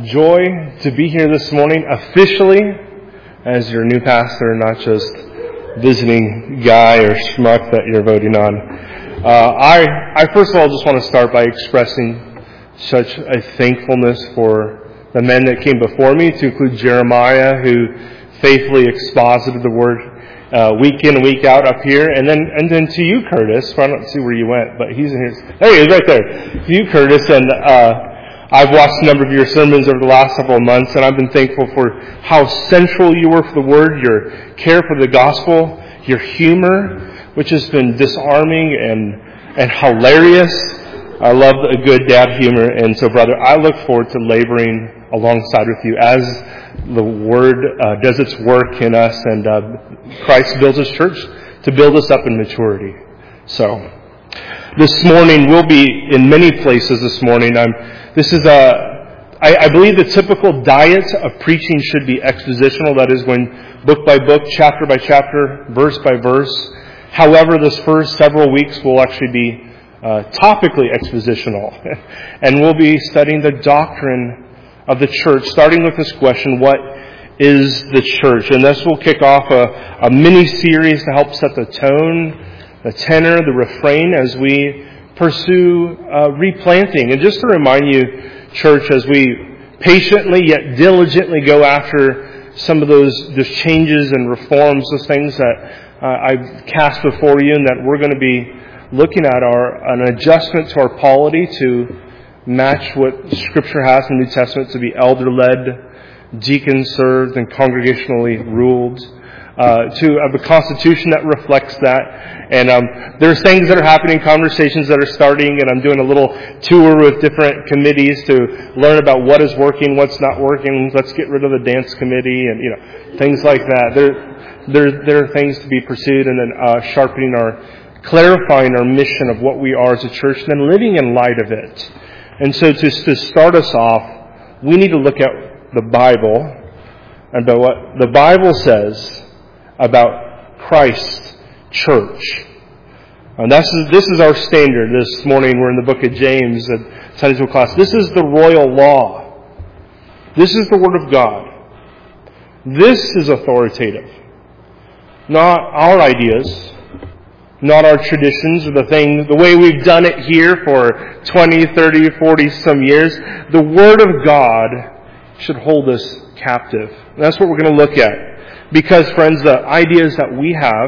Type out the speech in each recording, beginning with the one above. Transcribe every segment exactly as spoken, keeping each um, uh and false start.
joy to be here this morning officially as your new pastor, not just visiting guy or schmuck that you're voting on. Uh, I, I first of all just want to start by expressing such a thankfulness for the men that came before me, to include Jeremiah, who faithfully exposited the word uh, week in and week out up here, and then and then to you, Curtis. I don't see where you went, but he's in here. There he is, right there. To you, Curtis, and uh, I've watched a number of your sermons over the last several months, and I've been thankful for how central you were for the Word, your care for the gospel, your humor, which has been disarming and and hilarious. I love a good dad humor, and so, brother, I look forward to laboring alongside with you as the Word uh, does its work in us, and uh, Christ builds His church to build us up in maturity. So, this morning we'll be in many places. This morning, I'm. This is a. I, I believe the typical diet of preaching should be expositional. That is, going book by book, chapter by chapter, verse by verse. However, this first several weeks will actually be Uh, topically expositional, and we'll be studying the doctrine of the church, starting with this question: what is the church? And this will kick off a, a mini-series to help set the tone, the tenor, the refrain as we pursue uh, replanting. And just to remind you, church, as we patiently yet diligently go after some of those, those changes and reforms, those things that uh, I've cast before you, and that we're going to be looking at our an adjustment to our polity to match what Scripture has in the New Testament to be elder-led, deacon-served, and congregationally ruled, uh, to have a constitution that reflects that. And um, there's things that are happening, conversations that are starting, and I'm doing a little tour with different committees to learn about what is working, what's not working. Let's get rid of the dance committee, and you know, things like that. There, there, there are things to be pursued, and then uh, sharpening our clarifying our mission of what we are as a church, and then living in light of it. And so to, to start us off, we need to look at the Bible and about what the Bible says about Christ's church. And that's, this is our standard. This morning we're in the book of James at Sunday school class. This is the royal law. This is the Word of God. This is authoritative. Not our ideas, not our traditions or the thing, the way we've done it here for twenty, thirty, forty some years. The Word of God should hold us captive. And that's what we're going to look at. Because, friends, the ideas that we have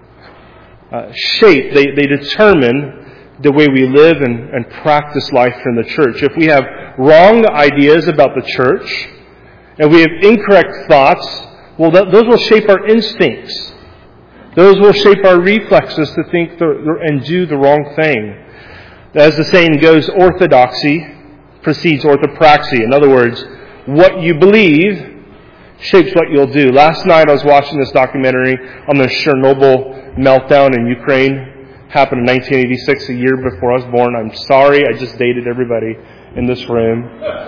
uh, shape, they, they determine the way we live and, and practice life in the church. If we have wrong ideas about the church, and we have incorrect thoughts, well, that, those will shape our instincts. Those will shape our reflexes to think the, and do the wrong thing. As the saying goes, orthodoxy precedes orthopraxy. In other words, what you believe shapes what you'll do. Last night I was watching this documentary on the Chernobyl meltdown in Ukraine. Happened in nineteen eighty-six, a year before I was born. I'm sorry, I just dated everybody in this room.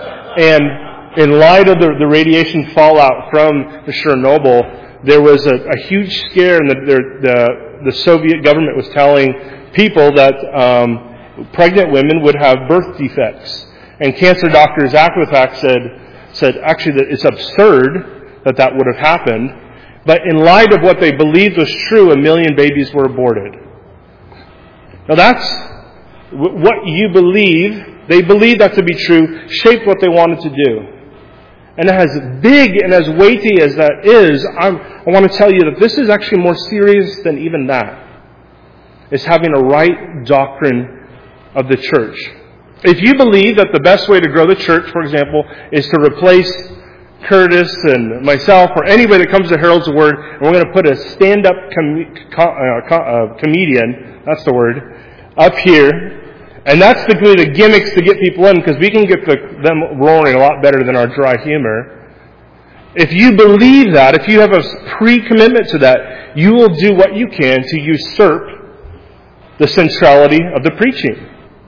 And in light of the, the radiation fallout from the Chernobyl, there was a, a huge scare, and the, the, the Soviet government was telling people that um, pregnant women would have birth defects. And cancer doctors, after the fact, said, said actually that it's absurd that that would have happened. But in light of what they believed was true, a million babies were aborted. Now that's what you believe. They believed that to be true, shaped what they wanted to do. And as big and as weighty as that is, I'm, I want to tell you that this is actually more serious than even that. It's having a right doctrine of the church. If you believe that the best way to grow the church, for example, is to replace Curtis and myself or anybody that comes to Herald's Word, and we're going to put a stand-up com- com- uh, com- uh, comedian, that's the word, up here, and that's the, the gimmicks to get people in, because we can get the, them roaring a lot better than our dry humor. If you believe that, if you have a pre-commitment to that, you will do what you can to usurp the centrality of the preaching.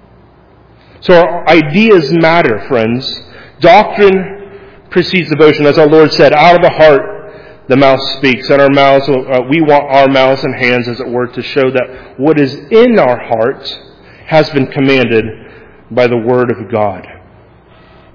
So our ideas matter, friends. Doctrine precedes devotion. As our Lord said, out of the heart the mouth speaks. And our mouths, uh, we want our mouths and hands, as it were, to show that what is in our heart has been commanded by the Word of God.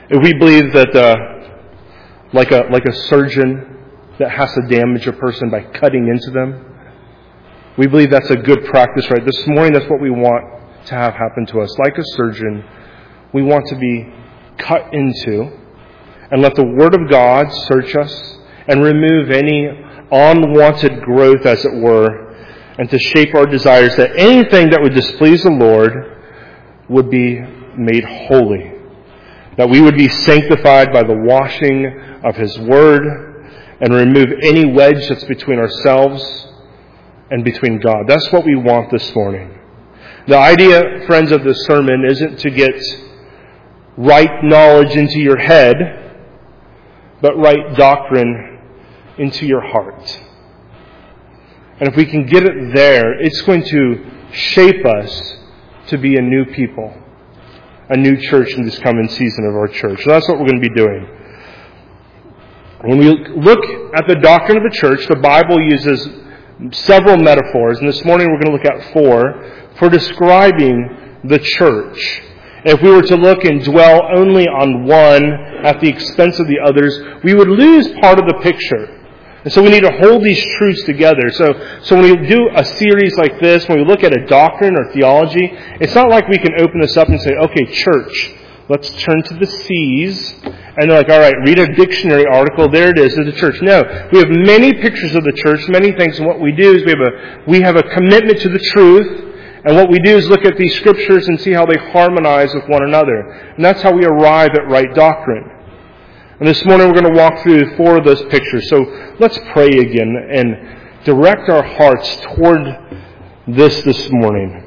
If we believe that, uh, like a like a surgeon that has to damage a person by cutting into them, we believe that's a good practice, right? This morning, that's what we want to have happen to us. Like a surgeon, we want to be cut into and let the Word of God search us and remove any unwanted growth, as it were, and to shape our desires that anything that would displease the Lord would be made holy. That we would be sanctified by the washing of His Word and remove any wedge that's between ourselves and between God. That's what we want this morning. The idea, friends, of this sermon isn't to get right knowledge into your head, but right doctrine into your heart. And if we can get it there, it's going to shape us to be a new people, a new church in this coming season of our church. So that's what we're going to be doing. When we look at the doctrine of the church, the Bible uses several metaphors, and this morning we're going to look at four, for describing the church. If we were to look and dwell only on one at the expense of the others, we would lose part of the picture. And so we need to hold these truths together. So, so when we do a series like this, when we look at a doctrine or theology, it's not like we can open this up and say, okay, church, let's turn to the C's. And they're like, all right, read a dictionary article. There it is, there's the church. No, we have many pictures of the church, many things. And what we do is we have a, we have a commitment to the truth. And what we do is look at these scriptures and see how they harmonize with one another. And that's how we arrive at right doctrine. And this morning we're going to walk through four of those pictures. So let's pray again and direct our hearts toward this this morning.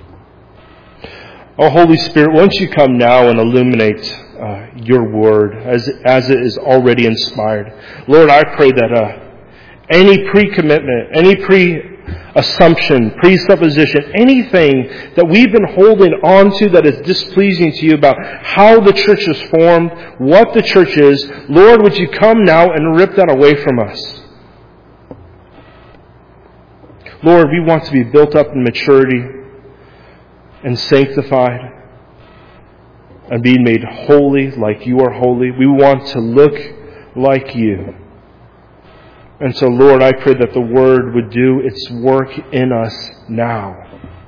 Oh, Holy Spirit, won't you come now and illuminate uh, your word as, as it is already inspired. Lord, I pray that uh, any pre-commitment, any pre-assumption, presupposition, anything that we've been holding on to that is displeasing to you about how the church is formed, what the church is, Lord, would you come now and rip that away from us? Lord, we want to be built up in maturity and sanctified and be made holy like you are holy. We want to look like you. And so, Lord, I pray that the Word would do its work in us now.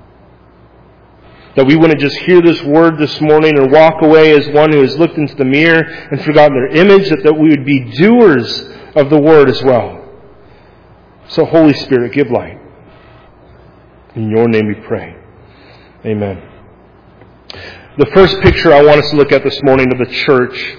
That we wouldn't just hear this Word this morning or walk away as one who has looked into the mirror and forgotten their image, that, that we would be doers of the Word as well. So, Holy Spirit, give light. In your name we pray. Amen. The first picture I want us to look at this morning of the church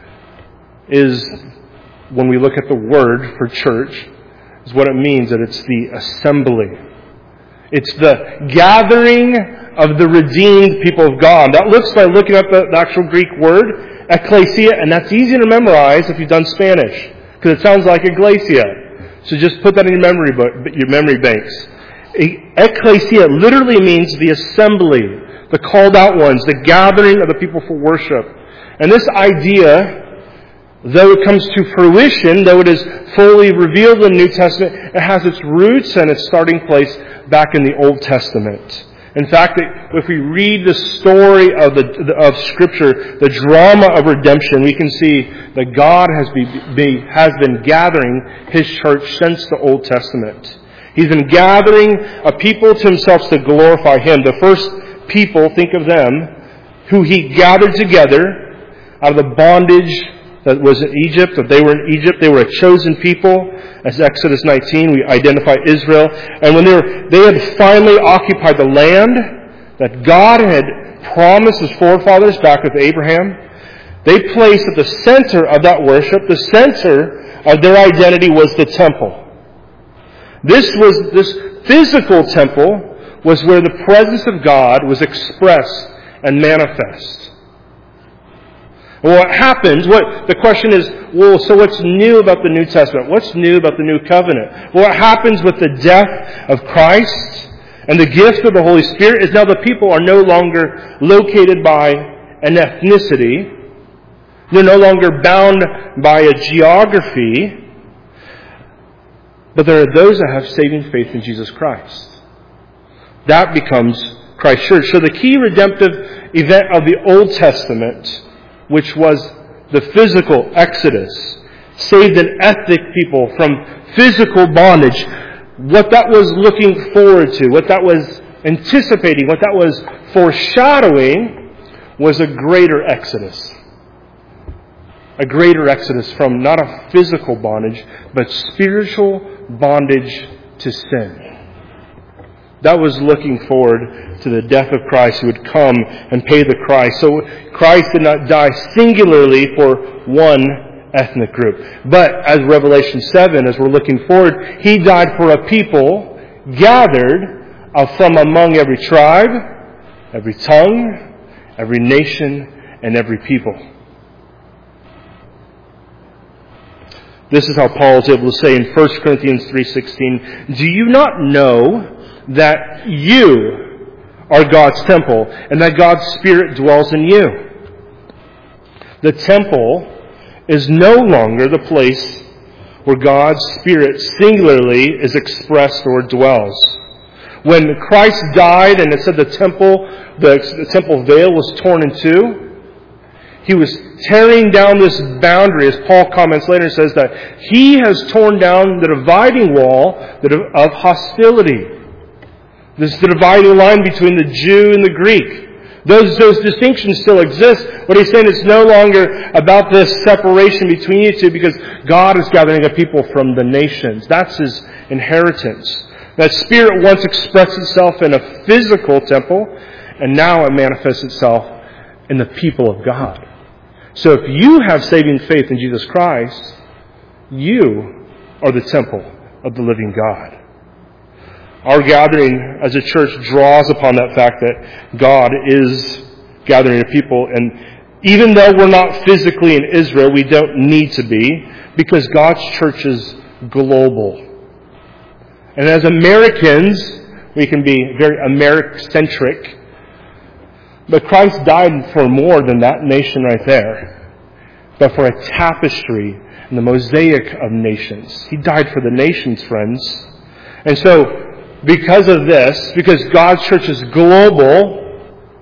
is, when we look at the word for church, is what it means, that it's the assembly. It's the gathering of the redeemed people of God. That looks by looking up the, the actual Greek word, ecclesia, and that's easy to memorize if you've done Spanish, because it sounds like iglesia. So just put that in your memory book, your memory banks. Ecclesia literally means the assembly, the called out ones, the gathering of the people for worship. And this idea, though it comes to fruition, though it is fully revealed in the New Testament, it has its roots and its starting place back in the Old Testament. In fact, if we read the story of the of Scripture, the drama of redemption, we can see that God has, be, be, has been gathering His church since the Old Testament. He's been gathering a people to Himself to glorify Him. The first people, think of them, who He gathered together out of the bondage that was in Egypt, that they were in Egypt. They were a chosen people. As Exodus nineteen, we identify Israel. And when they were, they had finally occupied the land that God had promised His forefathers back with Abraham, they placed at the center of that worship, the center of their identity was the temple. This was, this physical temple was where the presence of God was expressed and manifest. And what happens, what, the question is, well, so what's new about the New Testament? What's new about the New Covenant? Well, what happens with the death of Christ and the gift of the Holy Spirit is now the people are no longer located by an ethnicity. They're no longer bound by a geography. But there are those that have saving faith in Jesus Christ. That becomes Christ's church. So the key redemptive event of the Old Testament, which was the physical exodus, saved an ethnic people from physical bondage. What that was looking forward to, what that was anticipating, what that was foreshadowing was a greater exodus. A greater exodus from not a physical bondage, but spiritual bondage to sin. That was looking forward to the death of Christ who would come and pay the price. So Christ did not die singularly for one ethnic group. But as Revelation seven, as we're looking forward, He died for a people gathered from among every tribe, every tongue, every nation, and every people. This is how Paul is able to say in First Corinthians three sixteen, "Do you not know that you are God's temple and that God's Spirit dwells in you?" The temple is no longer the place where God's Spirit singularly is expressed or dwells. When Christ died and it said the temple, the, the temple veil was torn in two, He was tearing down this boundary, as Paul comments later and says that He has torn down the dividing wall of hostility. This is the dividing line between the Jew and the Greek. Those, those distinctions still exist. What He's saying is no longer about this separation between you two because God is gathering a people from the nations. That's His inheritance. That Spirit once expressed itself in a physical temple, and now it manifests itself in the people of God. So if you have saving faith in Jesus Christ, you are the temple of the living God. Our gathering as a church draws upon that fact that God is gathering a people. And even though we're not physically in Israel, we don't need to be, because God's church is global. And as Americans, we can be very American-centric. But Christ died for more than that nation right there, but for a tapestry and the mosaic of nations. He died for the nations, friends. And so, because of this, because God's church is global,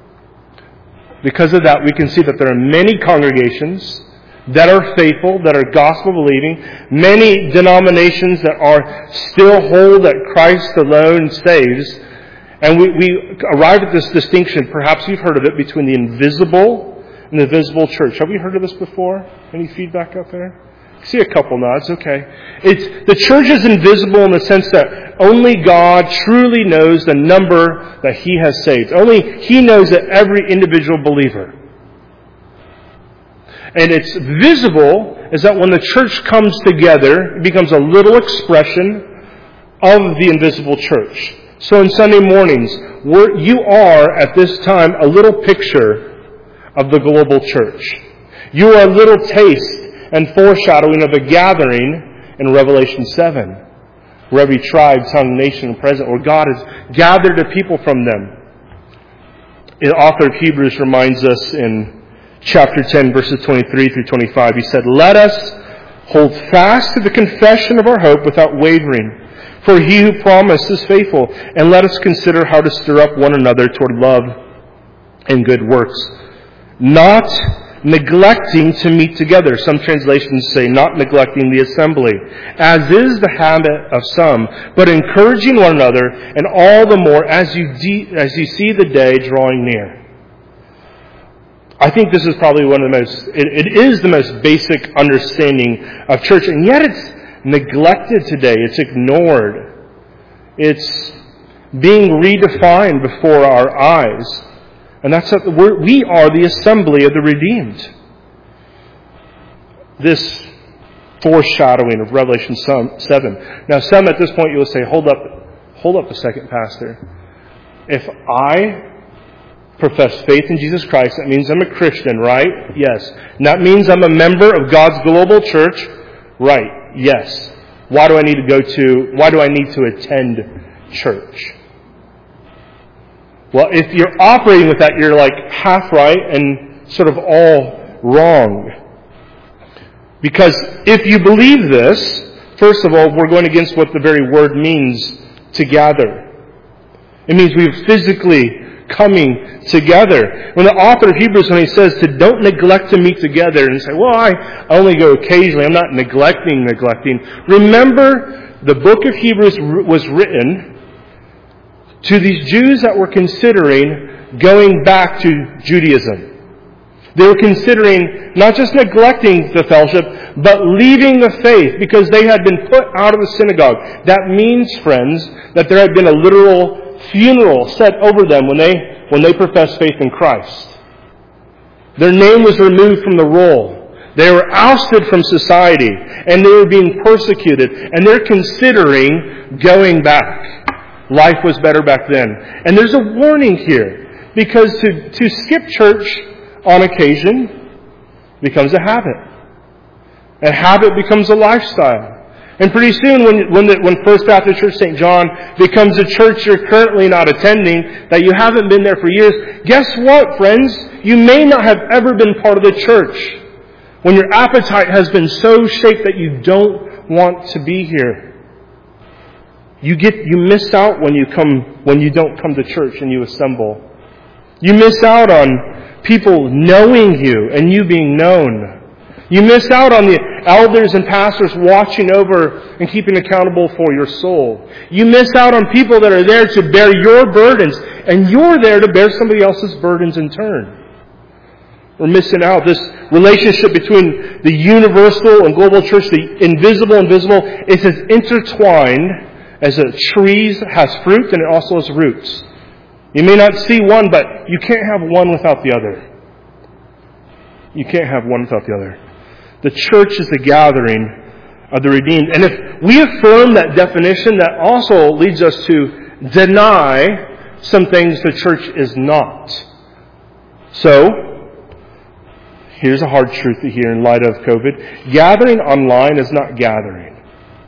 because of that, we can see that there are many congregations that are faithful, that are gospel-believing, many denominations that are still hold that Christ alone saves. And we, we arrive at this distinction, perhaps you've heard of it, between the invisible and the visible church. Have we heard of this before? Any feedback out there? I see a couple nods, okay. It's, the church is invisible in the sense that only God truly knows the number that He has saved. Only He knows that every individual believer. And it's visible is that when the church comes together, it becomes a little expression of the invisible church. So on Sunday mornings, we're, you are at this time a little picture of the global church. You are a little taste and foreshadowing of a gathering in Revelation seven, where every tribe, tongue, nation, and present, where God has gathered a people from them. The author of Hebrews reminds us in chapter ten, verses twenty-three through twenty-five, he said, "Let us hold fast to the confession of our hope without wavering. For He who promised is faithful. And let us consider how to stir up one another toward love and good works, not neglecting to meet together." Some translations say, not neglecting the assembly, as is the habit of some, but encouraging one another, and all the more as you de- as you see the day drawing near. I think this is probably one of the most, it, it is the most basic understanding of church, and yet it's neglected today. It's ignored. It's being redefined before our eyes. And that's what we're, we are the assembly of the redeemed. This foreshadowing of Revelation seven. Now, some at this point you'll say, hold up, hold up a second, Pastor. If I profess faith in Jesus Christ, that means I'm a Christian, right? Yes. And that means I'm a member of God's global church, right? Yes. Why do I need to go to, why do I need to attend church? Well, if you're operating with that, you're like half right and sort of all wrong. Because if you believe this, first of all, we're going against what the very word means, to gather. It means we've physically coming together. When the author of Hebrews, when he says to don't neglect to meet together and say, well, I only go occasionally, I'm not neglecting, neglecting. Remember, the book of Hebrews was written to these Jews that were considering going back to Judaism. They were considering not just neglecting the fellowship, but leaving the faith because they had been put out of the synagogue. That means, friends, that there had been a literal funeral set over them when they when they professed faith in Christ. Their name was removed from the roll. They were ousted from society, and they were being persecuted, and they're considering going back. Life was better back then. And there's a warning here, because to, to skip church on occasion becomes a habit. A habit becomes a lifestyle. And pretty soon when when, the, when First Baptist Church Saint John becomes a church you're currently not attending, that you haven't been there for years, guess what, friends? You may not have ever been part of the church when your appetite has been so shaped that you don't want to be here. You get you miss out when you come when you don't come to church and you assemble. You miss out on people knowing you and you being known. You miss out on the elders and pastors watching over and keeping accountable for your soul. You miss out on people that are there to bear your burdens, and you're there to bear somebody else's burdens in turn. We're missing out. This relationship between the universal and global church, the invisible and visible, is as intertwined as a tree has fruit and it also has roots. You may not see one, but you can't have one without the other. You can't have one without the other. The church is the gathering of the redeemed. And if we affirm that definition, that also leads us to deny some things the church is not. So, here's a hard truth to hear in light of COVID. Gathering online is not gathering.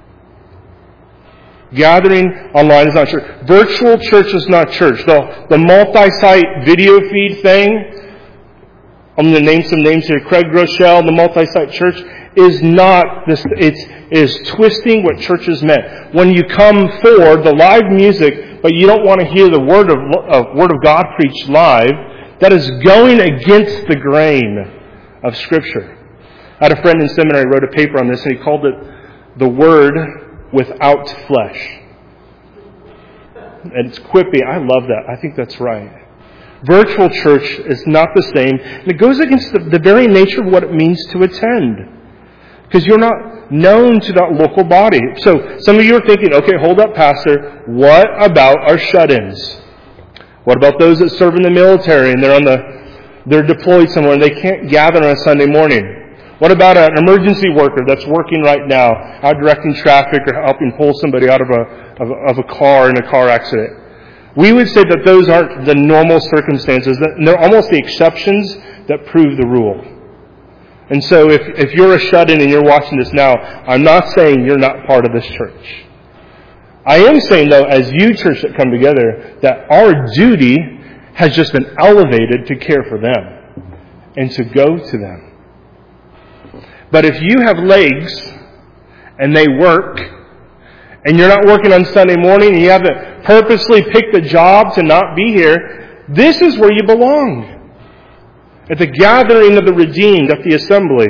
Gathering online is not church. Virtual church is not church. The, the multi-site video feed thing, I'm going to name some names here. Craig Groeschel, the multi-site church, is not this. It's is twisting what church is meant. When you come for the live music, but you don't want to hear the word of uh, word of God preached live, that is going against the grain of Scripture. I had a friend in seminary who wrote a paper on this, and he called it "The Word Without Flesh." And it's quippy. I love that. I think that's right. Virtual church is not the same. And it goes against the, the very nature of what it means to attend. Because you're not known to that local body. So some of you are thinking, okay, hold up, Pastor. What about our shut-ins? What about those that serve in the military and they're on the they're deployed somewhere and they can't gather on a Sunday morning? What about an emergency worker that's working right now, out directing traffic or helping pull somebody out of a of a, of a car in a car accident? We would say that those aren't the normal circumstances. They're almost the exceptions that prove the rule. And so if, if you're a shut-in and you're watching this now, I'm not saying you're not part of this church. I am saying, though, as you church that come together, that our duty has just been elevated to care for them and to go to them. But if you have legs and they work, and you're not working on Sunday morning, and you haven't purposely picked a job to not be here, this is where you belong. At the gathering of the redeemed, at the assembly.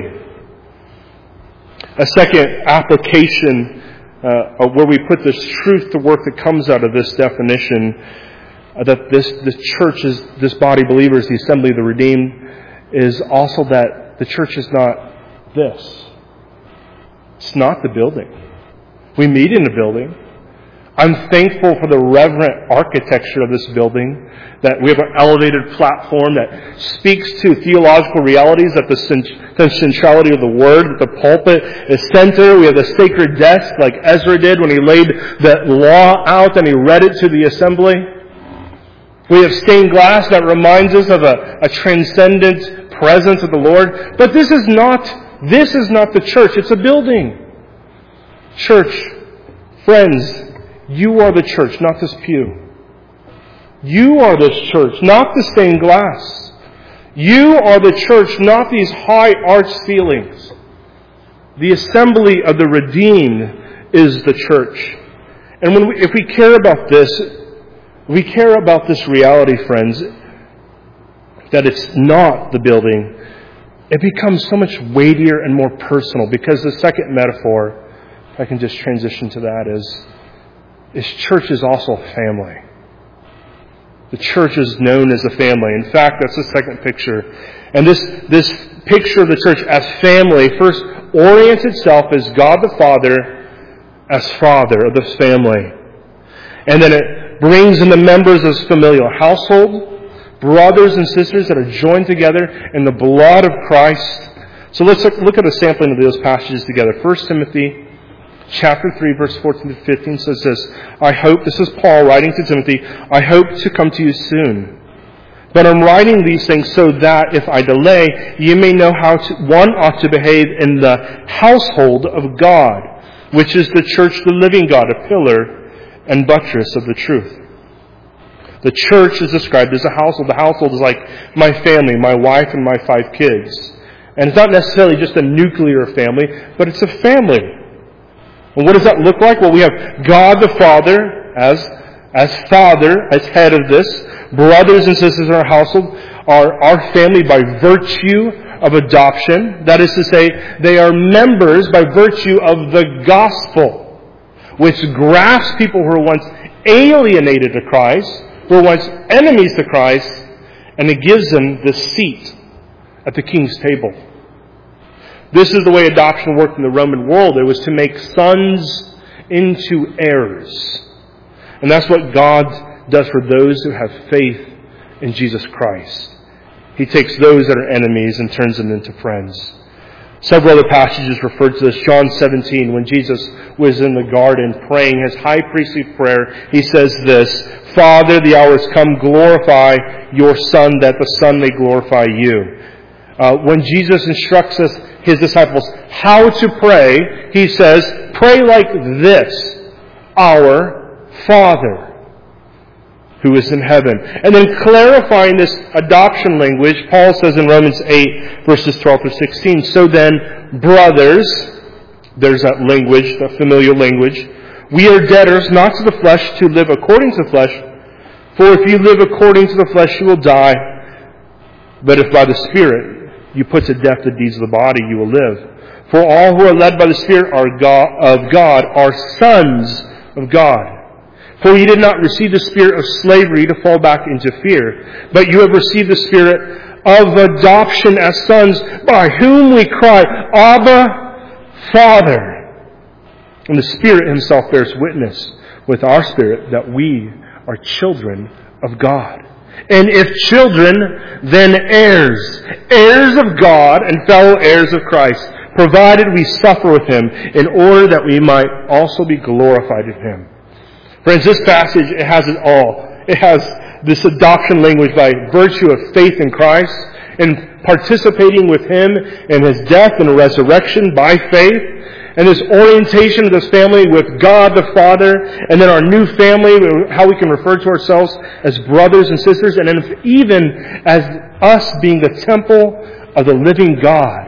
A second application uh, where we put this truth to work that comes out of this definition, uh, that this, this church is, this body of believers, the assembly of the redeemed, is also that the church is not this. It's not the building. We meet in the building. I'm thankful for the reverent architecture of this building, that we have an elevated platform that speaks to theological realities, that the centrality of the Word, that the pulpit is center. We have the sacred desk like Ezra did when he laid the law out and he read it to the assembly. We have stained glass that reminds us of a, a transcendent presence of the Lord. But this is not, this is not the church. It's a building. Church, friends, you are the church, not this pew. You are this church, not the stained glass. You are the church, not these high arched ceilings. The assembly of the redeemed is the church. And when we, if we care about this, We care about this reality, friends, that it's not the building. It becomes so much weightier and more personal, because the second metaphor, if I can just transition to that, is, is church is also a family. The church is known as a family. In fact, that's the second picture. And this, this picture of the church as family first orients itself as God the Father as Father of this family. And then it brings in the members as familial household, brothers and sisters that are joined together in the blood of Christ. So let's look, look at a sampling of those passages together. First Timothy chapter three, verse fourteen to fifteen says this, I hope, this is Paul writing to Timothy, I hope to come to you soon. But I'm writing these things so that if I delay, you may know how to, one ought to behave in the household of God, which is the church, the living God, a pillar and buttress of the truth. The church is described as a household. The household is like my family, my wife and my five kids. And it's not necessarily just a nuclear family, but it's a family. And what does that look like? Well, we have God the Father as, as Father, as head of this. Brothers and sisters in our household are our family by virtue of adoption. That is to say, they are members by virtue of the gospel, which grafts people who were once alienated to Christ, who were once enemies to Christ, and it gives them the seat at the king's table. This is the way adoption worked in the Roman world. It was to make sons into heirs. And that's what God does for those who have faith in Jesus Christ. He takes those that are enemies and turns them into friends. Several other passages refer to this. John seventeen, when Jesus was in the garden praying his high priestly prayer, he says this, Father, the hour has come, glorify your Son, that the Son may glorify you. Uh, when Jesus instructs us, his disciples, how to pray, he says, pray like this, our Father who is in heaven. And then clarifying this adoption language, Paul says in Romans eight, verses twelve through sixteen, so then, brothers, there's that language, that familiar language, we are debtors not to the flesh to live according to the flesh, for if you live according to the flesh, you will die. But if by the Spirit you put to death the deeds of the body, you will live. For all who are led by the Spirit are God, of God are sons of God. For you did not receive the spirit of slavery to fall back into fear, but you have received the spirit of adoption as sons, by whom we cry, Abba, Father. And the Spirit himself bears witness with our spirit that we are children of God. And if children, then heirs, heirs of God and fellow heirs of Christ, provided we suffer with him in order that we might also be glorified in him. Friends, this passage, it has it all. It has this adoption language by virtue of faith in Christ and participating with him in his death and resurrection by faith. And this orientation of this family with God the Father, and then our new family, how we can refer to ourselves as brothers and sisters, and then even as us being the temple of the living God.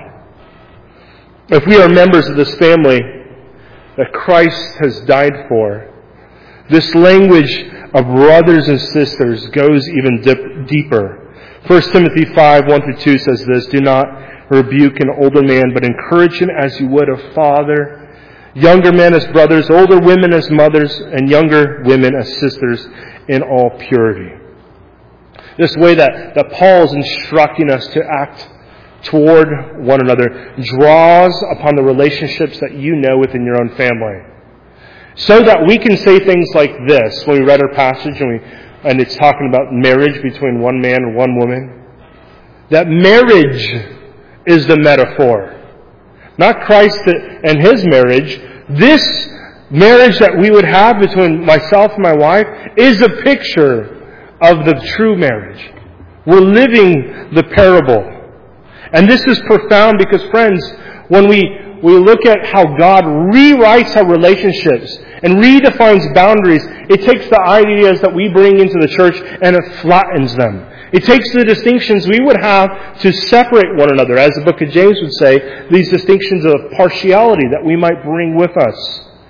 If we are members of this family that Christ has died for, this language of brothers and sisters goes even dip, deeper. First Timothy five, one through two says this, do not rebuke an older man, but encourage him as you would a father. Younger men as brothers, older women as mothers, and younger women as sisters in all purity. This way that, that Paul is instructing us to act toward one another draws upon the relationships that you know within your own family. So that we can say things like this when we read our passage and, we, and it's talking about marriage between one man and one woman. That marriage is the metaphor. Not Christ and his marriage. This marriage that we would have between myself and my wife is a picture of the true marriage. We're living the parable. And this is profound because, friends, when we, we look at how God rewrites our relationships and redefines boundaries, it takes the ideas that we bring into the church and it flattens them. It takes the distinctions we would have to separate one another, as the book of James would say, these distinctions of partiality that we might bring with us.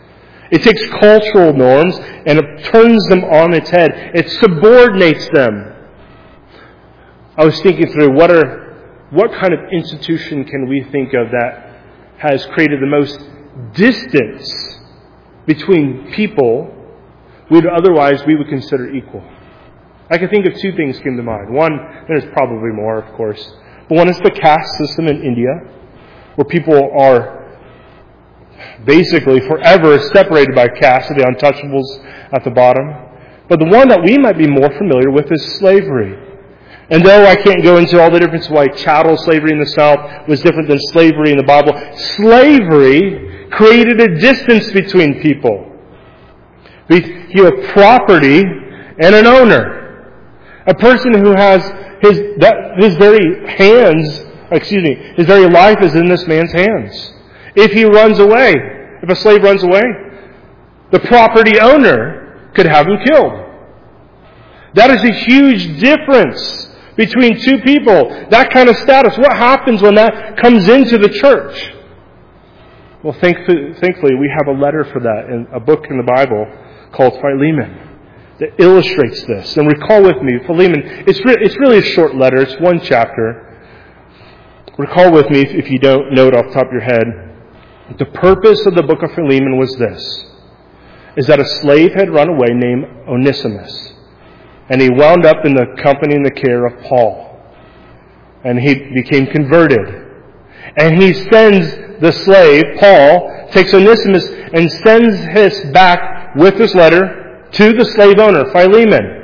It takes cultural norms and it turns them on its head. It subordinates them. I was thinking through what are what kind of institution can we think of that has created the most distance between people we'd otherwise we would consider equal. I can think of two things came to mind. One, there's probably more, of course, but one is the caste system in India, where people are basically forever separated by caste, the untouchables at the bottom. But the one that we might be more familiar with is slavery. And though I can't go into all the difference why chattel slavery in the South was different than slavery in the Bible, slavery created a distance between people. You have property and an owner. A person who has his that his very hands, excuse me, his very life is in this man's hands. If he runs away, if a slave runs away, the property owner could have him killed. That is a huge difference between two people. That kind of status. What happens when that comes into the church? Well, thankfully, thankfully we have a letter for that in a book in the Bible called Philemon that illustrates this. And recall with me, Philemon, it's, re- it's really a short letter. It's one chapter. Recall with me, if, if you don't know it off the top of your head, the purpose of the book of Philemon was this, is that a slave had run away named Onesimus. And he wound up in the company and the care of Paul. And he became converted. And he sends the slave, Paul, takes Onesimus and sends his back with this letter to the slave owner, Philemon.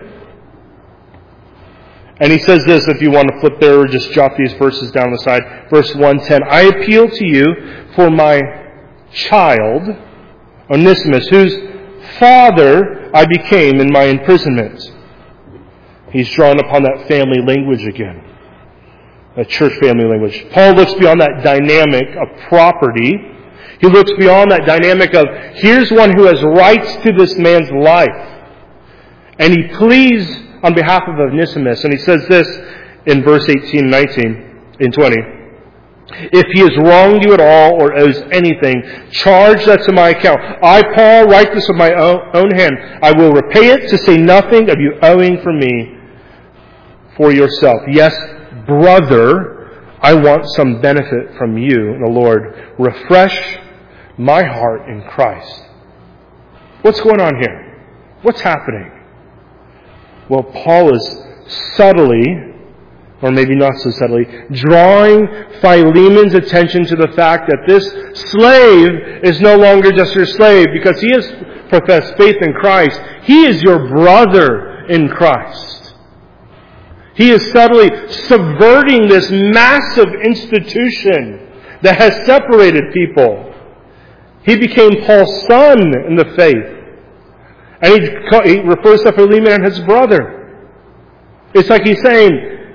And he says this, if you want to flip there or just jot these verses down the side. Verse one ten, I appeal to you for my child, Onesimus, whose father I became in my imprisonment. He's drawn upon that family language again. That church family language. Paul looks beyond that dynamic of property. He looks beyond that dynamic of, here's one who has rights to this man's life. And he pleads on behalf of Onesimus. And he says this in verse eighteen, nineteen, and twenty. If he has wronged you at all or owes anything, charge that to my account. I, Paul, write this with my own hand. I will repay it, to say nothing of you owing for me for yourself. Yes, brother, I want some benefit from you, the Lord. Refresh my heart in Christ. What's going on here? What's happening? Well, Paul is subtly, or maybe not so subtly, drawing Philemon's attention to the fact that this slave is no longer just your slave because he has professed faith in Christ. He is your brother in Christ. He is subtly subverting this massive institution that has separated people. He became Paul's son in the faith. And he, he refers to Philemon as his brother. It's like he's saying,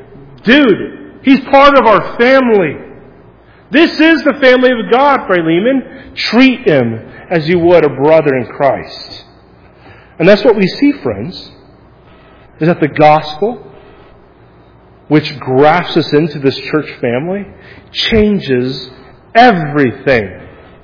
dude, he's part of our family. This is the family of God, Philemon. Treat him as you would a brother in Christ. And that's what we see, friends, is that the gospel, which grafts us into this church family, changes everything.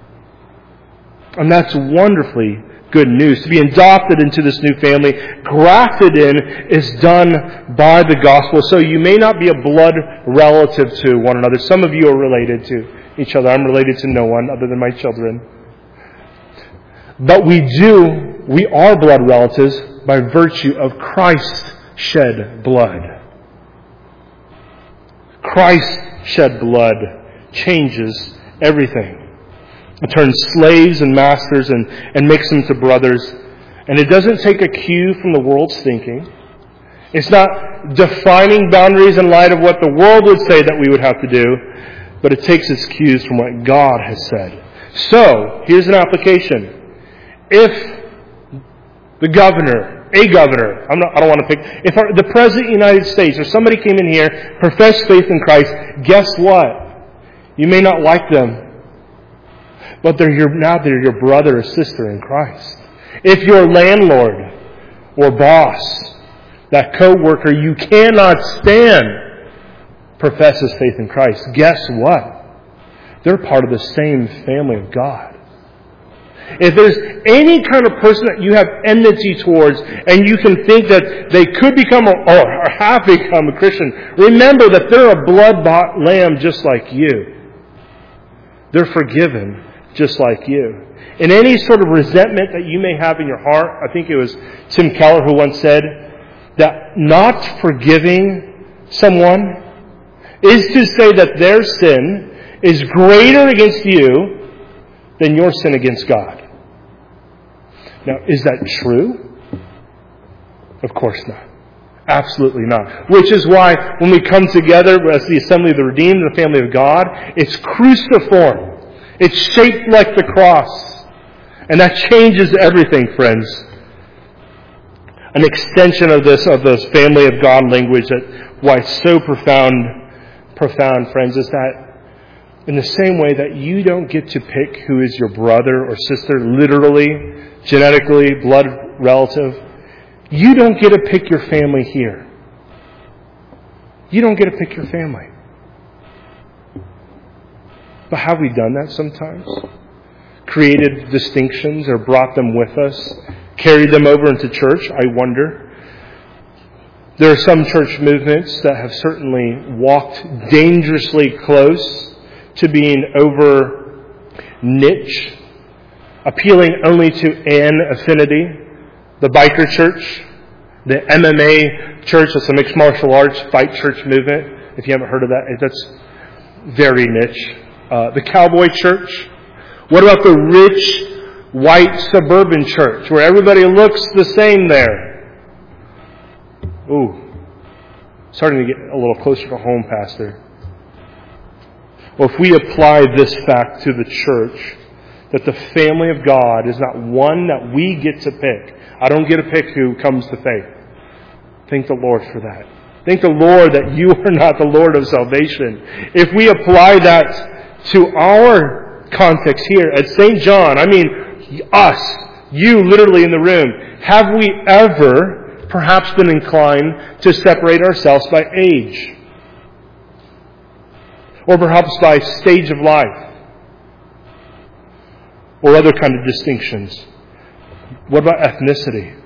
And that's wonderfully good news. To be adopted into this new family, grafted in, is done by the gospel. So you may not be a blood relative to one another. Some of you are related to each other. I'm related to no one other than my children. But we do, we are blood relatives by virtue of Christ's shed blood. Christ shed blood changes everything. It turns slaves and masters and, and makes them to brothers. And it doesn't take a cue from the world's thinking. It's not defining boundaries in light of what the world would say that we would have to do. But it takes its cues from what God has said. So, here's an application. If the governor, a governor, I'm not, I don't want to pick, if our, the President of the United States or somebody came in here, professed faith in Christ, guess what? You may not like them. But they're your, now they're your brother or sister in Christ. If your landlord or boss, that co-worker you cannot stand, professes faith in Christ, guess what? They're part of the same family of God. If there's any kind of person that you have enmity towards and you can think that they could become or, or have become a Christian, remember that they're a blood-bought lamb just like you. They're forgiven just like you. And any sort of resentment that you may have in your heart, I think it was Tim Keller who once said that not forgiving someone is to say that their sin is greater against you than your sin against God. Now, is that true? Of course not. Absolutely not. Which is why when we come together as the assembly of the redeemed and the family of God, it's cruciform. It's shaped like the cross. And that changes everything, friends. An extension of this, of this family of God language, that why it's so profound, profound, friends, is that in the same way that you don't get to pick who is your brother or sister, literally, genetically, blood relative, you don't get to pick your family here. You don't get to pick your family. But have we done that sometimes? Created distinctions or brought them with us? Carried them over into church? I wonder. There are some church movements that have certainly walked dangerously close to being over niche, appealing only to an affinity. The biker church, the M M A church, that's a mixed martial arts fight church movement. If you haven't heard of that, that's very niche. Uh, the cowboy church. What about the rich, white suburban church where everybody looks the same there? Ooh, starting to get a little closer to home, Pastor. Well, if we apply this fact to the church, that the family of God is not one that we get to pick. I don't get to pick who comes to faith. Thank the Lord for that. Thank the Lord that you are not the Lord of salvation. If we apply that to our context here at Saint John, I mean us, you literally in the room, have we ever perhaps been inclined to separate ourselves by age? Or perhaps by stage of life? Or other kind of distinctions? What about ethnicity?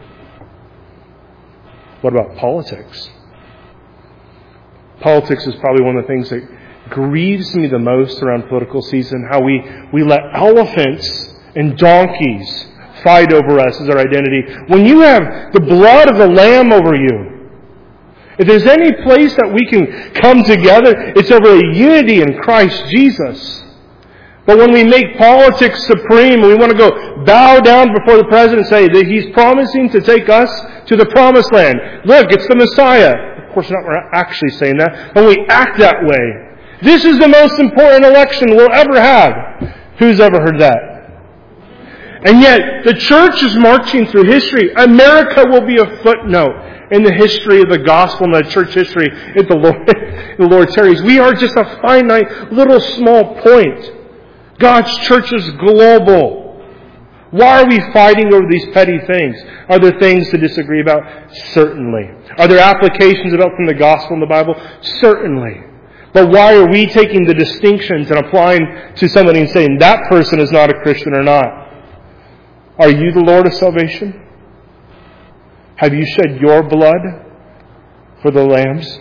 What about politics? Politics is probably one of the things that grieves me the most around political season. How we, we let elephants and donkeys fight over us as our identity. When you have the blood of the Lamb over you, if there's any place that we can come together, it's over a unity in Christ Jesus. But when we make politics supreme, we want to go bow down before the president and say that he's promising to take us to the promised land. Look, it's the Messiah. Of course, we're not actually saying that, but we act that way. This is the most important election we'll ever have. Who's ever heard that? And yet, the church is marching through history. America will be a footnote in the history of the gospel and the church history if the Lord, the Lord tarries. We are just a finite, little, small point. God's church is global. Why are we fighting over these petty things? Are there things to disagree about? Certainly. Are there applications about from the gospel in the Bible? Certainly. But why are we taking the distinctions and applying to somebody and saying that person is not a Christian or not? Are you the Lord of salvation? Have you shed your blood for the lambs?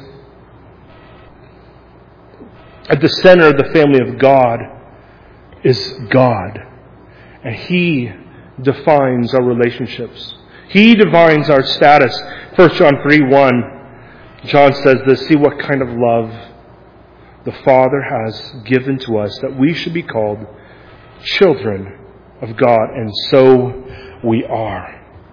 At the center of the family of God is God. And He defines our relationships. He defines our status. First John three one, John says this, see what kind of love the Father has given to us that we should be called children of God. And so we are.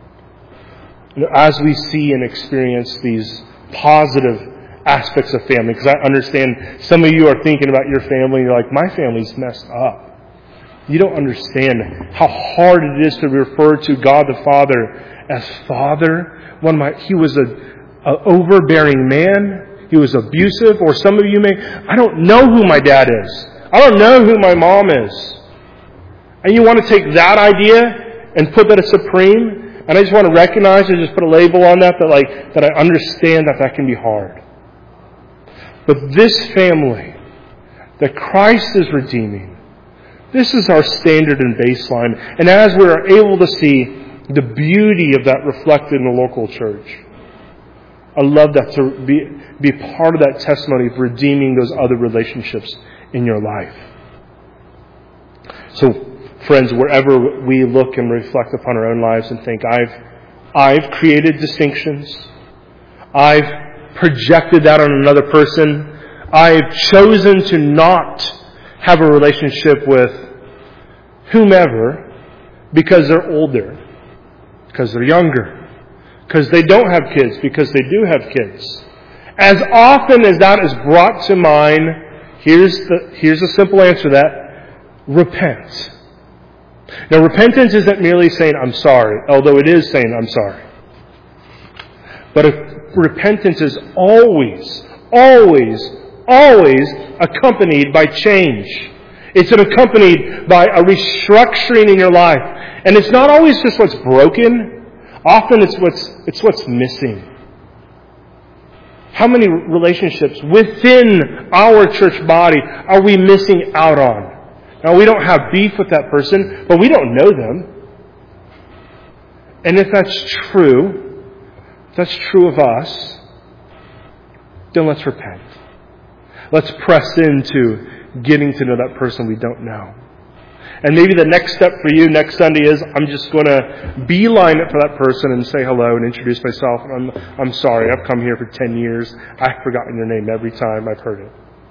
As we see and experience these positive aspects of family, because I understand some of you are thinking about your family and you're like, my family's messed up. You don't understand how hard it is to refer to God the Father as Father. One might, he was a, a overbearing man. He was abusive. Or some of you may, I don't know who my dad is. I don't know who my mom is. And you want to take that idea and put that as supreme. And I just want to recognize and just put a label on that that like that I understand that that can be hard. But this family that Christ is redeeming, This is our standard and baseline. And as we are able to see the beauty of that reflected in the local church, I love that to be, be part of that testimony of redeeming those other relationships in your life. So, friends, wherever we look and reflect upon our own lives and think, I've, I've created distinctions. I've projected that on another person. I've chosen to not have a relationship with whomever because they're older, because they're younger, because they don't have kids, because they do have kids. As often as that is brought to mind, here's the, here's a simple answer to that. Repent. Now, repentance isn't merely saying, I'm sorry, although it is saying, I'm sorry. But if repentance is always, always, always accompanied by change. It's accompanied by a restructuring in your life. And it's not always just what's broken. Often it's what's, it's what's missing. How many relationships within our church body are we missing out on? Now, we don't have beef with that person, but we don't know them. And if that's true, if that's true of us, then let's repent. Let's press into getting to know that person we don't know. And maybe the next step for you next Sunday is I'm just going to beeline it for that person and say hello and introduce myself. And I'm, I'm sorry, I've come here for ten years. I've forgotten your name every time I've heard it.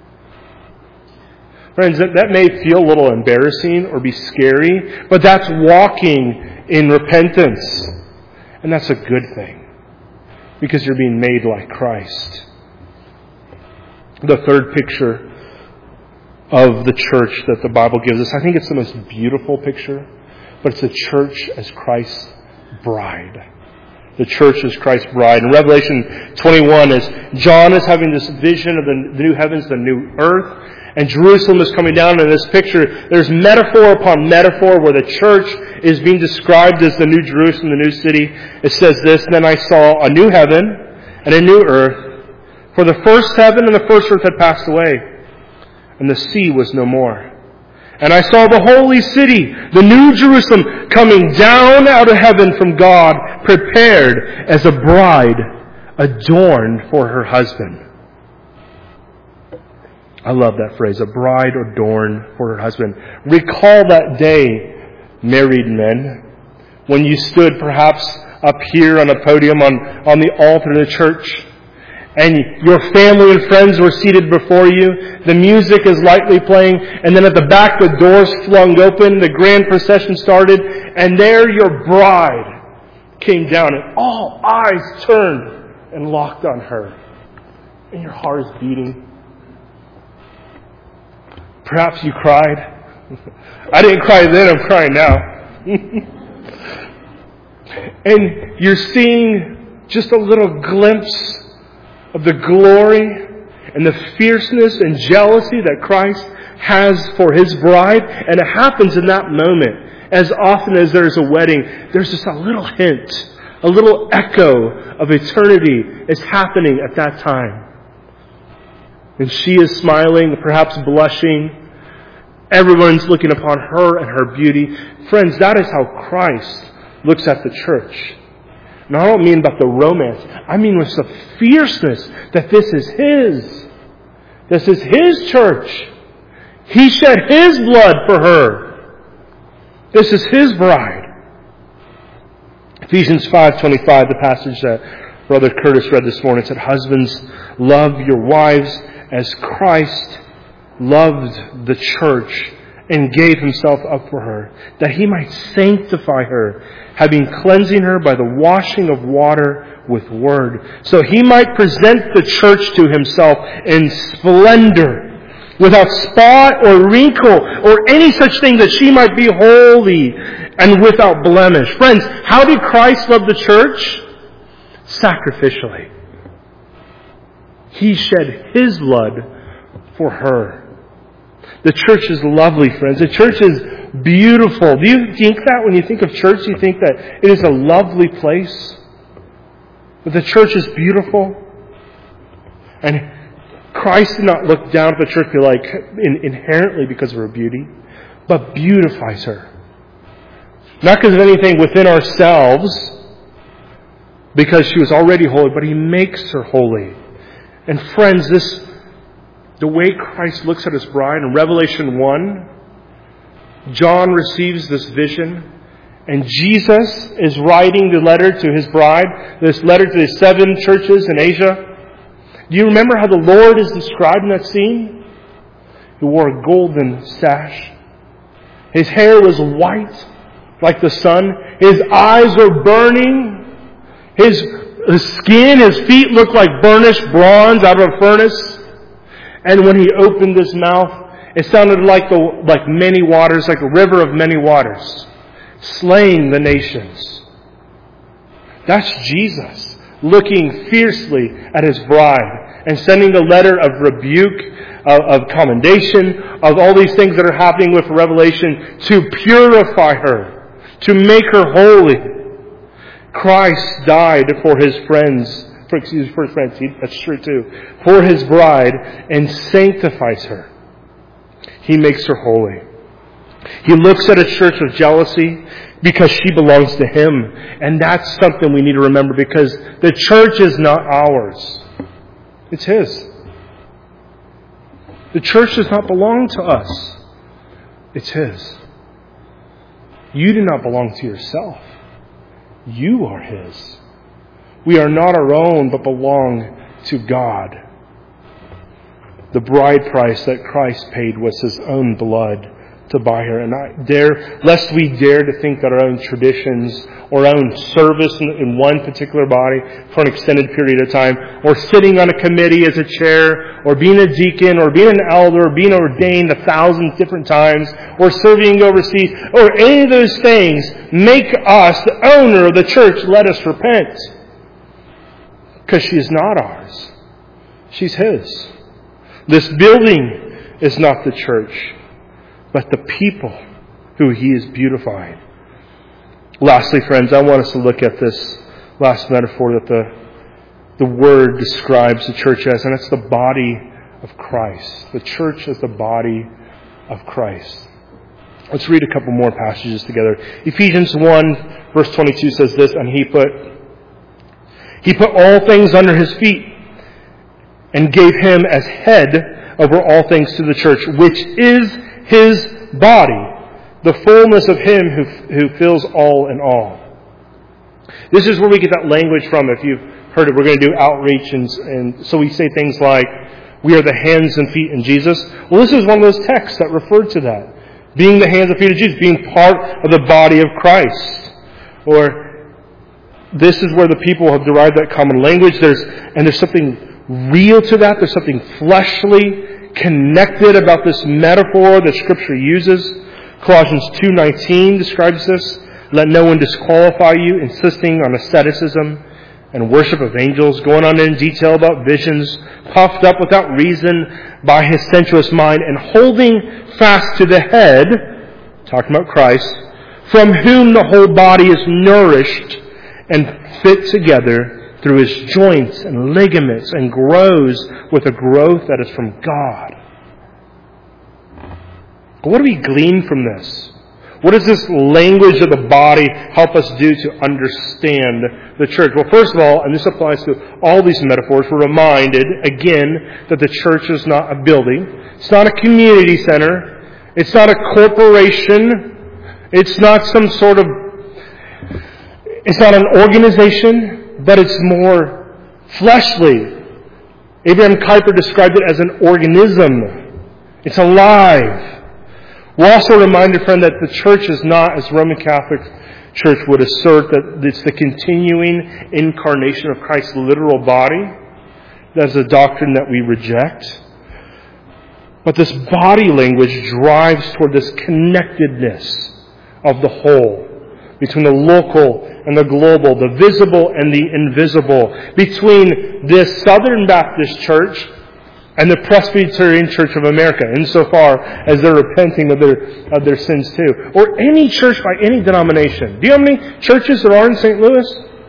Friends, that, that may feel a little embarrassing or be scary, but that's walking in repentance. And that's a good thing, because you're being made like Christ. The third picture of the church that the Bible gives us, I think it's the most beautiful picture, but it's a church as Christ's bride. The church is Christ's bride. In Revelation twenty-one, as John is having this vision of the new heavens, the new earth, and Jerusalem is coming down in this picture, there's metaphor upon metaphor where the church is being described as the new Jerusalem, the new city. It says this, Then I saw a new heaven and a new earth, for the first heaven and the first earth had passed away, and the sea was no more. And I saw the holy city, the new Jerusalem, coming down out of heaven from God, prepared as a bride adorned for her husband. I love that phrase, a bride adorned for her husband. Recall that day, married men, when you stood perhaps up here on a podium on, on the altar in the church, and your family and friends were seated before you. The music is lightly playing, and then at the back the doors flung open, the grand procession started, and there your bride came down, and all eyes turned and locked on her. And your heart is beating. Perhaps you cried. I didn't cry then, I'm crying now. And you're seeing just a little glimpse of the glory and the fierceness and jealousy that Christ has for His bride. And it happens in that moment. As often as there's a wedding, there's just a little hint, a little echo of eternity is happening at that time. And she is smiling, perhaps blushing. Everyone's looking upon her and her beauty. Friends, that is how Christ looks at the church. And I don't mean about the romance. I mean with the fierceness that this is His. This is His church. He shed His blood for her. This is His bride. Ephesians five twenty-five, the passage that Brother Curtis read this morning, said, Husbands, love your wives as Christ loved the church and gave Himself up for her, that He might sanctify her, having cleansing her by the washing of water with word, so He might present the church to Himself in splendor, without spot or wrinkle or any such thing, that she might be holy and without blemish. Friends, how did Christ love the church? Sacrificially. He shed His blood for her. The church is lovely, friends. The church is beautiful. Do you think that when you think of church, you think that it is a lovely place? That the church is beautiful? And Christ did not look down at the church like in, inherently because of her beauty, but beautifies her. Not because of anything within ourselves, because she was already holy, but He makes her holy. And friends, this, the way Christ looks at His bride in Revelation one, John receives this vision, and Jesus is writing the letter to His bride, this letter to the seven churches in Asia. Do you remember how the Lord is described in that scene? He wore a golden sash. His hair was white like the sun. His eyes were burning. His, his skin, his feet looked like burnished bronze out of a furnace. And when He opened His mouth, it sounded like the like many waters, like a river of many waters, slaying the nations. That's Jesus, looking fiercely at His bride and sending a letter of rebuke, of, of commendation, of all these things that are happening with Revelation to purify her, to make her holy. Christ died for His friends, for, excuse me, for His friends, that's true too, for His bride, and sanctifies her. He makes her holy. He looks at a church with jealousy because she belongs to Him. And that's something we need to remember, because the church is not ours. It's His. The church does not belong to us. It's His. You do not belong to yourself. You are His. We are not our own, but belong to God. The bride price that Christ paid was His own blood to buy her. And I dare, lest we dare to think that our own traditions or our own service in, in one particular body for an extended period of time, or sitting on a committee as a chair, or being a deacon, or being an elder, or being ordained a thousand different times, or serving overseas, or any of those things make us the owner of the church. Let us repent. Because she is not ours. She's His. This building is not the church, but the people who He has beautified. Lastly, friends, I want us to look at this last metaphor that the, the Word describes the church as, and it's the body of Christ. The church is the body of Christ. Let's read a couple more passages together. Ephesians one, verse twenty-two says this, and He put, He put all things under His feet, and gave Him as head over all things to the church, which is His body, the fullness of Him who, who fills all in all. This is where we get that language from. If you've heard it, we're going to do outreach, and, and so we say things like, we are the hands and feet in Jesus. Well, this is one of those texts that referred to that. Being the hands and feet of Jesus, being part of the body of Christ. Or, this is where the people have derived that common language. There's and there's something real to that. There's something fleshly connected about this metaphor that Scripture uses. Colossians two nineteen describes this. Let no one disqualify you, insisting on asceticism and worship of angels, going on in detail about visions, puffed up without reason by his sensuous mind, and holding fast to the head, talking about Christ, from whom the whole body is nourished and fit together through His joints and ligaments, and grows with a growth that is from God. But what do we glean from this? What does this language of the body help us do to understand the church? Well, first of all, and this applies to all these metaphors, we're reminded again that the church is not a building. It's not a community center. It's not a corporation. It's not some sort of, it's not an organization. But it's more fleshly. Abraham Kuyper described it as an organism. It's alive. We're also reminded, friend, that the church is not, as Roman Catholic Church would assert, that it's the continuing incarnation of Christ's literal body. That's a doctrine that we reject. But this body language drives toward this connectedness of the whole, between the local and the global, the visible and the invisible, between this Southern Baptist Church and the Presbyterian Church of America, insofar as they're repenting of their of their sins too. Or any church by any denomination. Do you know how many churches there are in Saint Louis?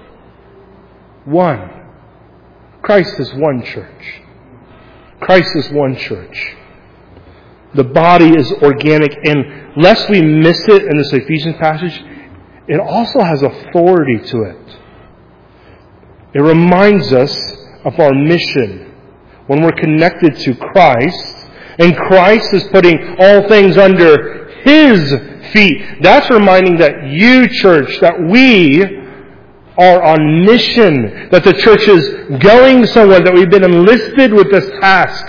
One. Christ is one church. Christ is one church. The body is organic, and lest we miss it in this Ephesians passage, it also has authority to it. It reminds us of our mission when we're connected to Christ, and Christ is putting all things under His feet. That's reminding that you, church, that we are on mission, that the church is going somewhere, that we've been enlisted with this task.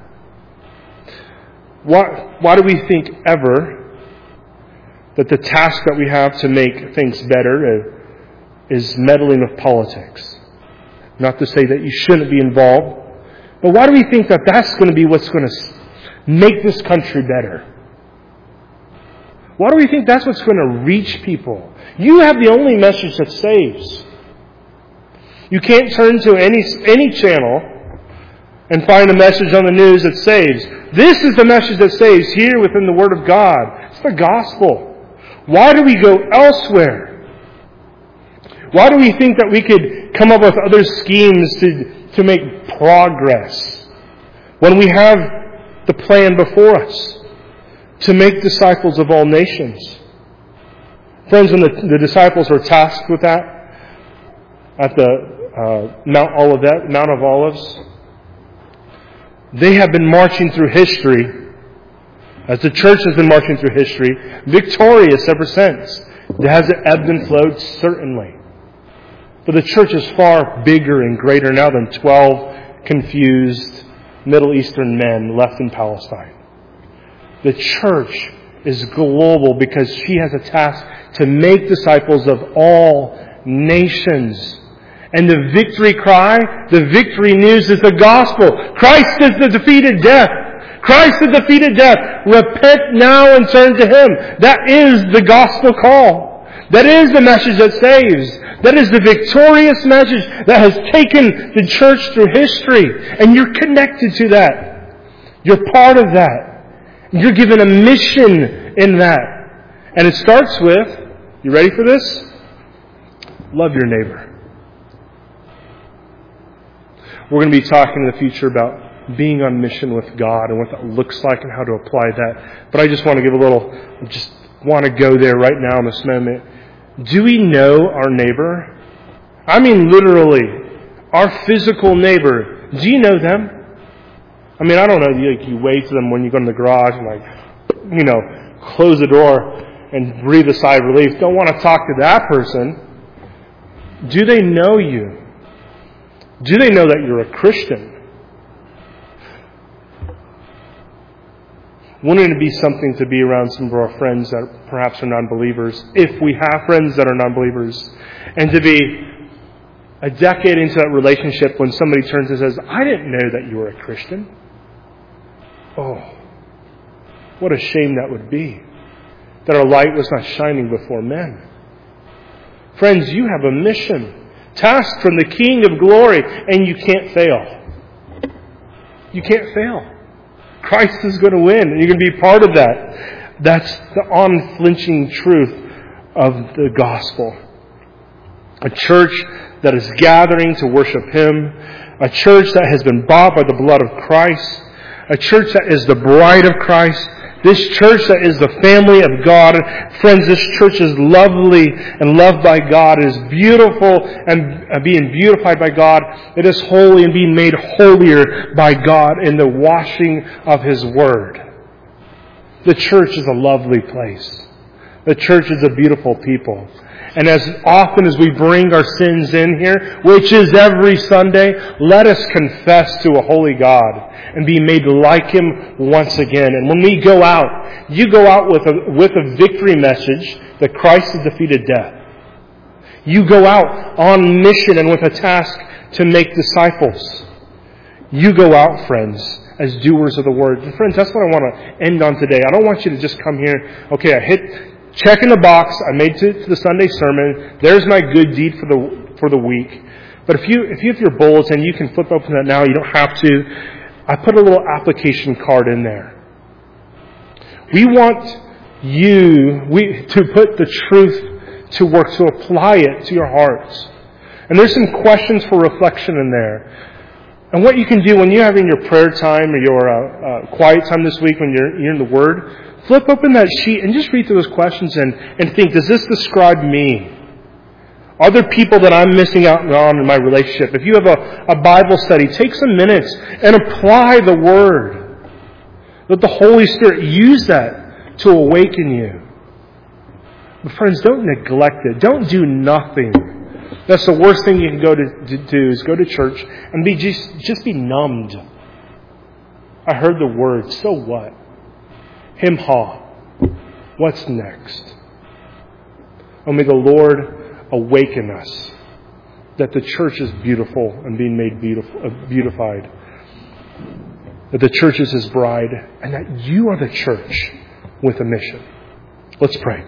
Why, why do we think ever that the task that we have to make things better is meddling with politics? Not to say that you shouldn't be involved, but why do we think that that's going to be what's going to make this country better? Why do we think that's what's going to reach people? You have the only message that saves. You can't turn to any any channel and find a message on the news that saves. This is the message that saves here within the Word of God. It's the gospel. Why do we go elsewhere? Why do we think that we could come up with other schemes to, to make progress when we have the plan before us to make disciples of all nations? Friends, when the, the disciples were tasked with that at the uh, Mount Olivet, Mount of Olives, they have been marching through history, as the church has been marching through history, victorious ever since. Has it ebbed and flowed? Certainly. But the church is far bigger and greater now than twelve confused Middle Eastern men left in Palestine. The church is global because she has a task to make disciples of all nations. And the victory cry, the victory news is the gospel. Christ is the defeated death. Christ has defeated death. Repent now and turn to Him. That is the gospel call. That is the message that saves. That is the victorious message that has taken the church through history. And you're connected to that. You're part of that. You're given a mission in that. And it starts with, you ready for this? Love your neighbor. We're going to be talking in the future about being on mission with God and what that looks like and how to apply that. But I just want to give a little, just want to go there right now in this moment. Do we know our neighbor? I mean literally, our physical neighbor. Do you know them? I mean, I don't know, you, like, you wave to them when you go in the garage and like, you know, close the door and breathe a sigh of relief. Don't want to talk to that person. Do they know you? Do they know that you're a Christian? Wouldn't it be something to be around some of our friends that perhaps are non-believers, if we have friends that are non-believers, and to be a decade into that relationship when somebody turns and says, I didn't know that you were a Christian. Oh, what a shame that would be, that our light was not shining before men. Friends, you have a mission. Tasked from the King of glory, and you can't fail. You can't fail. Christ is going to win, and you're going to be part of that. That's the unflinching truth of the gospel. A church that is gathering to worship Him. A church that has been bought by the blood of Christ. A church that is the bride of Christ. This church that is the family of God. Friends, this church is lovely and loved by God. It is beautiful and being beautified by God. It is holy and being made holier by God in the washing of His Word. The church is a lovely place. The church is a beautiful people. And as often as we bring our sins in here, which is every Sunday, let us confess to a holy God and be made like Him once again. And when we go out, you go out with a, with a victory message that Christ has defeated death. You go out on mission and with a task to make disciples. You go out, friends, as doers of the Word. And friends, that's what I want to end on today. I don't want you to just come here, okay, I hit... check in the box. I made it to the Sunday sermon. There's my good deed for the for the week. But if you if you have your bulletin, you can flip open that now. You don't have to. I put a little application card in there. We want you we to put the truth to work, to apply it to your hearts. And there's some questions for reflection in there. And what you can do when you're having your prayer time or your uh, uh, quiet time this week when you're, you're in the Word, flip open that sheet and just read through those questions and, and think, does this describe me? Are there people that I'm missing out on in my relationship? If you have a, a Bible study, take some minutes and apply the Word. Let the Holy Spirit use that to awaken you. But friends, don't neglect it. Don't do nothing. That's the worst thing you can go to, to do is go to church and be just, just be numbed. I heard the word, so what? Him ha. What's next? Oh, may the Lord awaken us that the church is beautiful and being made beautiful, uh, beautified. That the church is His bride and that you are the church with a mission. Let's pray.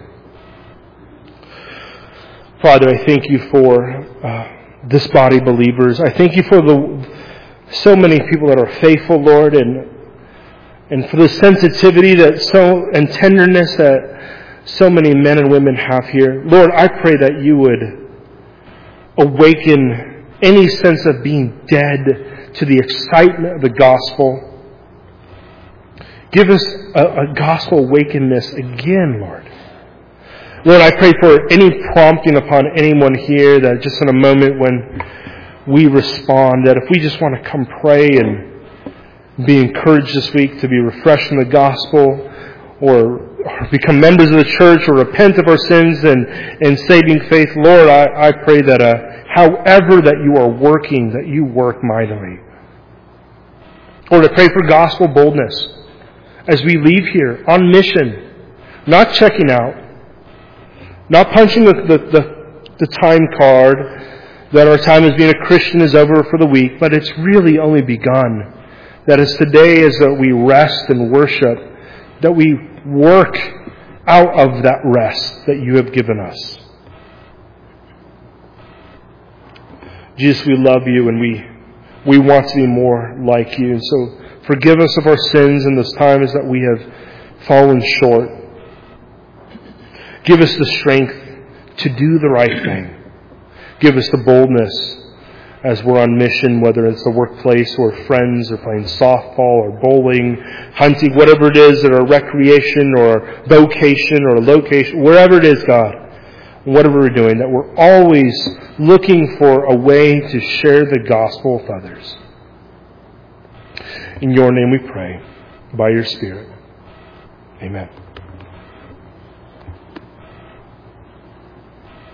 Father, I thank you for uh, this body of believers. I thank you for the so many people that are faithful, Lord, and and for the sensitivity that so and tenderness that so many men and women have here. Lord, I pray that you would awaken any sense of being dead to the excitement of the gospel. Give us a, a gospel awakenness again, Lord. Lord, I pray for any prompting upon anyone here that just in a moment when we respond, that if we just want to come pray and be encouraged this week to be refreshed in the gospel or, or become members of the church or repent of our sins and, and saving faith, Lord, I, I pray that uh, however that you are working, that you work mightily. Lord, I pray for gospel boldness as we leave here on mission, not checking out, not punching the, the, the, the time card that our time as being a Christian is over for the week, but it's really only begun. That as today as that we rest and worship, that we work out of that rest that you have given us. Jesus, we love you and we we want to be more like you. And so forgive us of our sins in those times that we have fallen short. Give us the strength to do the right thing. Give us the boldness as we're on mission, whether it's the workplace or friends or playing softball or bowling, hunting, whatever it is, or recreation or vocation or location, wherever it is, God, whatever we're doing, that we're always looking for a way to share the gospel with others. In your name we pray, by your Spirit. Amen.